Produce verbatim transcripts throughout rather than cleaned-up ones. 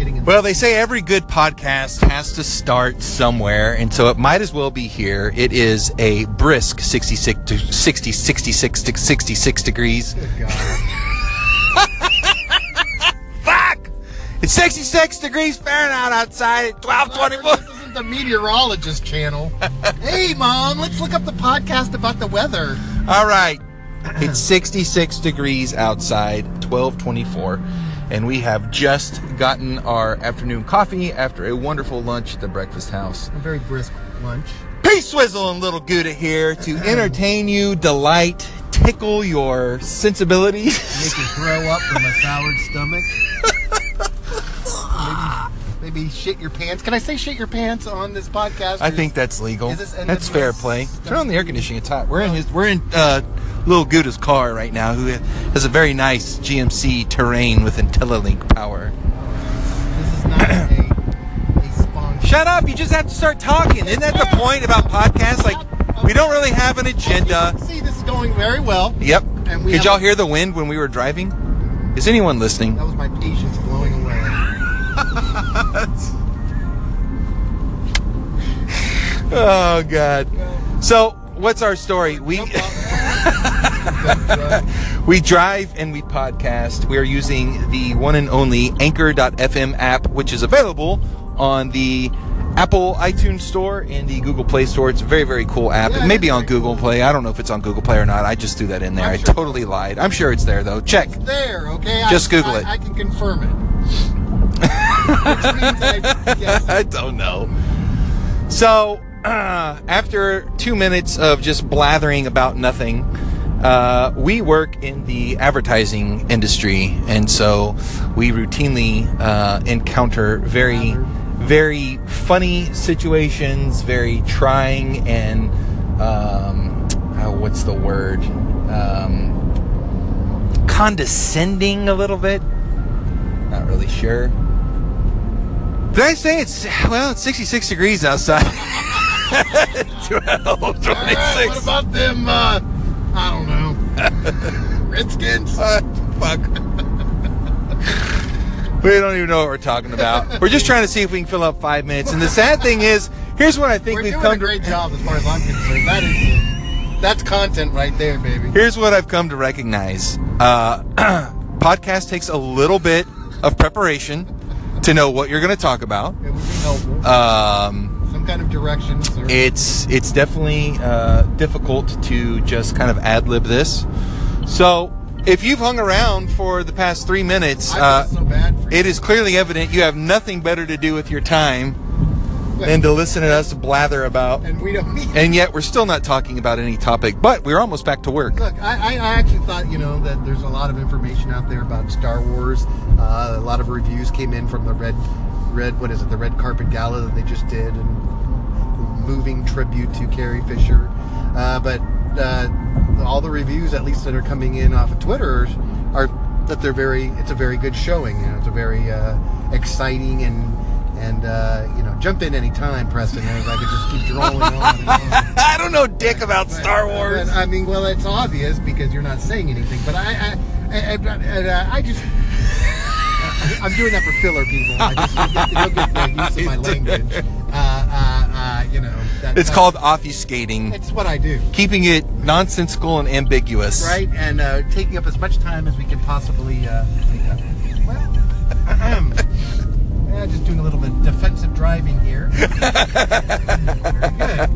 getting in. Well, they say every good podcast has to start somewhere, and so it might as well be here. It is a brisk sixty-six, to sixty, sixty-six, to sixty-six degrees. Good God. Fuck! It's sixty-six degrees Fahrenheit outside at twelve twenty-four. This isn't the meteorologist channel. Hey, Mom, let's look up the podcast about the weather. All right. It's sixty-six degrees outside, twelve twenty-four, and we have just gotten our afternoon coffee after a wonderful lunch at the breakfast house. A very brisk lunch. Peace, Swizzle, and Little Gouda here to entertain you, delight, tickle your sensibilities. Make you throw up from a soured stomach. Maybe, maybe shit your pants. Can I say shit your pants on this podcast? I think that's legal. Is this That's fair play. Turn on the air conditioning. It's hot. We're in his. We're in uh, Little Gouda's car right now, who has a very nice G M C Terrain with IntelliLink power. This is not a, a sponsor. Shut up! You just have to start talking. Isn't that the point about podcasts? Like, we don't really have an agenda. See, this is going very well. Yep. And we Did have y'all a- hear the wind when we were driving? Is anyone listening? That was my patience blowing away. Oh God. So, what's our story? We we drive and we podcast. We are using the one and only Anchor dot f m app, which is available on the Apple iTunes Store and the Google Play Store. It's a very, very cool app. Yeah, It may be it's on very Google cool. Play. I don't know if it's on Google Play or not. I just threw that in there. I'm I sure. totally lied. I'm sure it's there, though. Check. It's there, okay? Just I, Google I, it. I can confirm it. Which means I guess I don't know. So, uh, after two minutes of just blathering about nothing, uh, we work in the advertising industry, and so we routinely uh, encounter very, very funny situations, very trying and, um, oh, what's the word? Um, condescending a little bit. Not really sure. Did I say it's, well, it's sixty-six degrees outside. twelve All right, twenty-six. what about them, uh, I don't know, Redskins? Uh, fuck. We don't even know what we're talking about. We're just trying to see if we can fill up five minutes. And the sad thing is, here's what I think We're we've doing come a great to. job as far as I'm concerned. That is, that's content right there, baby. Here's what I've come to recognize. Uh, podcast takes a little bit of preparation to know what you're going to talk about. It would be helpful. Um, Some kind of directions. Or, It's it's definitely uh, difficult to just kind of ad-lib this. So if you've hung around for the past three minutes, I uh, feel so bad for you. it is clearly evident you have nothing better to do with your time than to listen to us blather about. And we don't need. And yet we're still not talking about any topic, but we're almost back to work. Look, I, I I actually thought, you know, that there's a lot of information out there about Star Wars. Uh, a lot of reviews came in from the red, red, what is it, the red carpet gala that they just did, and moving tribute to Carrie Fisher. Uh, but uh, all the reviews, at least that are coming in off of Twitter, are that they're very. It's a very good showing. You know, it's a very uh, exciting and. And, uh, you know, jump in any time, Preston, as I could just keep drawing on and on. I don't know dick about But- Star Wars. but, I mean, well, it's obvious because you're not saying anything. But I, I, I, I, I, I just, I'm doing that for filler people. I just, you'll get the use of my language. Uh, uh, uh, you know, that, It's that- called obfuscating, It's what I do, keeping it nonsensical and ambiguous. right? And uh, taking up as much time as we can possibly uh, take up. Well, ahem. Yeah, just doing a little bit of defensive driving here. Very good.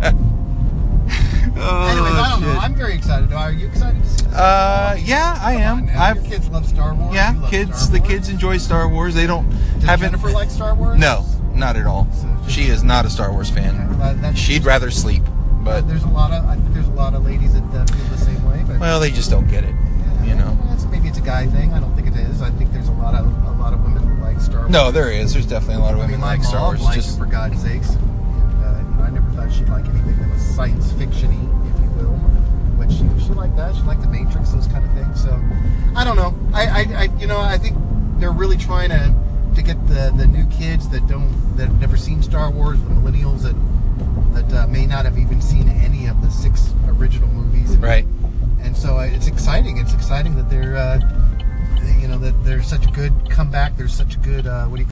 Oh, Anyways, I don't know. shit. I'm very excited. Are you excited to see this? Uh, yeah, I Come on am. now. I've Your kids love Star Wars. You yeah, love kids. Star The Wars. kids enjoy Star Wars. They don't Does haven't. Jennifer like Star Wars? No, not at all. So just- She is not a Star Wars fan. Yeah, that- that's- She'd rather sleep. But But there's a lot of I think there's a lot of ladies that uh, feel the same way. But well, they just don't get it. yeah, You know. that's, maybe it's a guy thing. I don't think it is. I think there's a lot of a lot of women who like Star Wars. No, there is. There's definitely a lot of I women mean, like my Star mom Wars. likes Just it, for God's sakes. And, uh, you know, I never thought she'd like anything that was science fiction-y, if you will. But she she liked that. She liked the Matrix, those kind of things. So I don't know. I, I, I you know I think they're really trying to to get the, the new kids that don't that have never seen Star Wars, the millennials that that uh, may not have even seen any of the six original movies. right. And so uh, it's exciting. It's exciting that they're uh, you know that there's such a good comeback. There's such a good uh, what do you